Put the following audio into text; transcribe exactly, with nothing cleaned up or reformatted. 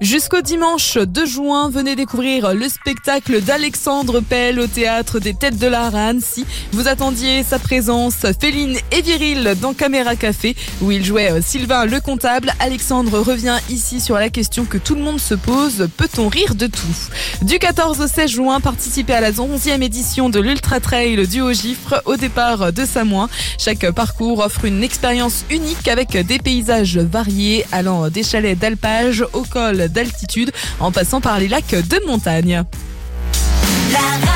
Jusqu'au dimanche deux juin, venez découvrir le spectacle d'Alexandre Pell au Théâtre des Têtes de l'Art à Annecy. Vous attendiez sa présence féline et virile dans Caméra Café, où il jouait Sylvain le comptable. Alexandre revient ici sur la question que tout le monde se pose, peut-on rire de tout ? Du quatorze au seize juin, participez à la onzième édition de l'Ultra Trail du Haut-Gifre au départ de Samoin. Chaque parcours offre une expérience unique avec des paysages variés, allant des chalets d'alpage au col d'altitude en passant par les lacs de montagne. La